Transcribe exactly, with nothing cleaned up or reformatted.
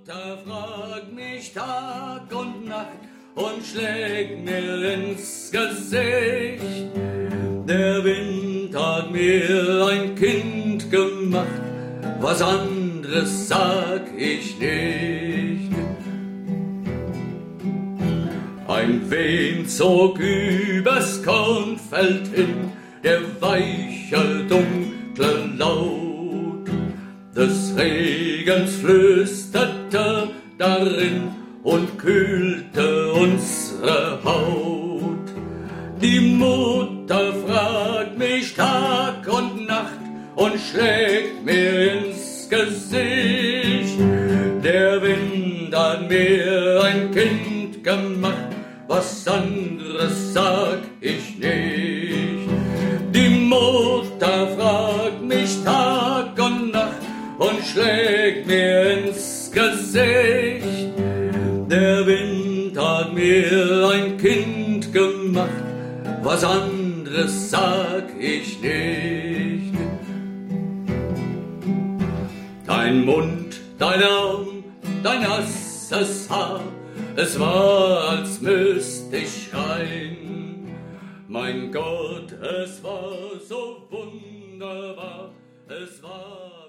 Mutter fragt mich Tag und Nacht und schlägt mir ins Gesicht. Der Wind hat mir ein Kind gemacht, was anderes sag ich nicht. Ein Wind zog übers Kornfeld hin, der weiche, dunkle Laut des Regens flüsterte darin und kühlte unsere Haut. Die Mutter fragt mich Tag und Nacht und schlägt mir ins Gesicht. Der Wind hat mir ein Kind gemacht, was anderes sag ich nicht. Die Mutter fragt mich Tag und Nacht und schlägt mir ins Gesicht. Der Wind hat mir ein Kind gemacht, was anderes sag ich nicht. Dein Mund, dein Arm, dein nasses Haar, es war, als müsst ich schreien. Mein Gott, es war so wunderbar, es war